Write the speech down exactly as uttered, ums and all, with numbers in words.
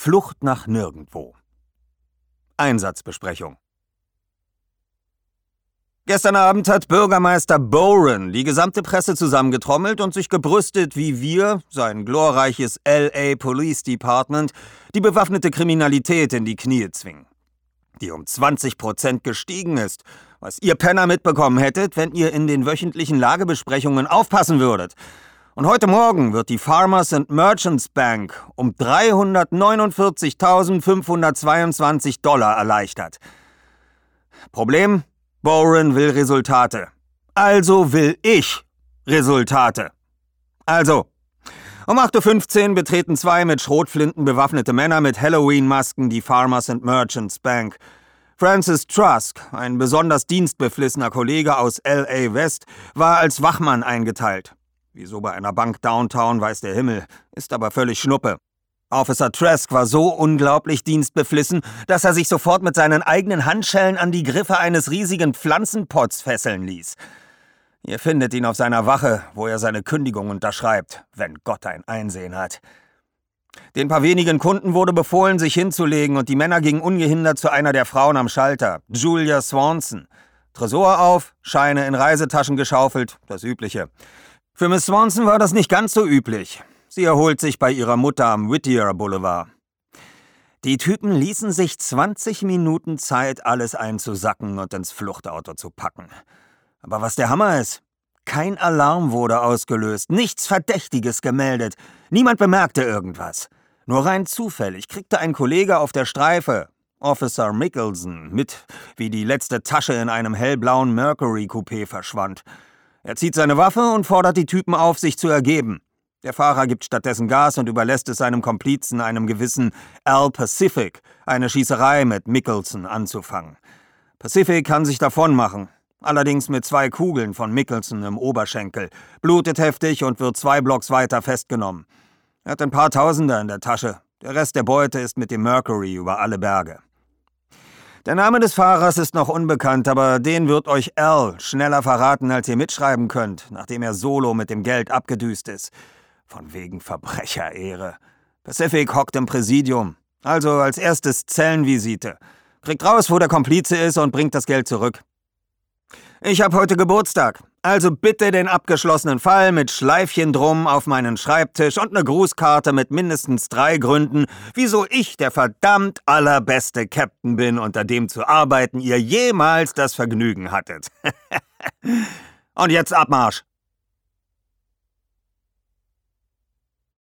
Flucht nach nirgendwo. Einsatzbesprechung. Gestern Abend hat Bürgermeister Boren die gesamte Presse zusammengetrommelt und sich gebrüstet, wie wir, sein glorreiches L A Police Department, die bewaffnete Kriminalität in die Knie zwingen. Die um zwanzig Prozent gestiegen ist, was ihr Penner mitbekommen hättet, wenn ihr in den wöchentlichen Lagebesprechungen aufpassen würdet. Und heute Morgen wird die Farmers and Merchants Bank um dreihundertneunundvierzigtausendfünfhundertzweiundzwanzig Dollar erleichtert. Problem? Boren will Resultate. Also will ich Resultate. Also, um acht Uhr fünfzehn betreten zwei mit Schrotflinten bewaffnete Männer mit Halloween-Masken die Farmers and Merchants Bank. Francis Trask, ein besonders dienstbeflissener Kollege aus L A West, war als Wachmann eingeteilt. Wieso bei einer Bank Downtown, weiß der Himmel, ist aber völlig Schnuppe. Officer Trask war so unglaublich dienstbeflissen, dass er sich sofort mit seinen eigenen Handschellen an die Griffe eines riesigen Pflanzenpots fesseln ließ. Ihr findet ihn auf seiner Wache, wo er seine Kündigung unterschreibt, wenn Gott ein Einsehen hat. Den paar wenigen Kunden wurde befohlen, sich hinzulegen, und die Männer gingen ungehindert zu einer der Frauen am Schalter, Julia Swanson. Tresor auf, Scheine in Reisetaschen geschaufelt, das Übliche. Für Miss Swanson war das nicht ganz so üblich. Sie erholt sich bei ihrer Mutter am Whittier Boulevard. Die Typen ließen sich zwanzig Minuten Zeit, alles einzusacken und ins Fluchtauto zu packen. Aber was der Hammer ist, kein Alarm wurde ausgelöst, nichts Verdächtiges gemeldet, niemand bemerkte irgendwas. Nur rein zufällig kriegte ein Kollege auf der Streife, Officer Mickelson, mit, wie die letzte Tasche in einem hellblauen Mercury-Coupé verschwand. Er zieht seine Waffe und fordert die Typen auf, sich zu ergeben. Der Fahrer gibt stattdessen Gas und überlässt es seinem Komplizen, einem gewissen Al Pacific, eine Schießerei mit Mickelson anzufangen. Pacific kann sich davonmachen, allerdings mit zwei Kugeln von Mickelson im Oberschenkel, blutet heftig und wird zwei Blocks weiter festgenommen. Er hat ein paar Tausender in der Tasche, der Rest der Beute ist mit dem Mercury über alle Berge. Der Name des Fahrers ist noch unbekannt, aber den wird euch Al schneller verraten, als ihr mitschreiben könnt, nachdem er solo mit dem Geld abgedüst ist. Von wegen Verbrecherehre. Pacific hockt im Präsidium. Also als erstes Zellenvisite. Kriegt raus, wo der Komplize ist und bringt das Geld zurück. Ich hab heute Geburtstag. Also bitte den abgeschlossenen Fall mit Schleifchen drum auf meinen Schreibtisch und eine Grußkarte mit mindestens drei Gründen, wieso ich der verdammt allerbeste Captain bin, unter dem zu arbeiten ihr jemals das Vergnügen hattet. Und jetzt Abmarsch.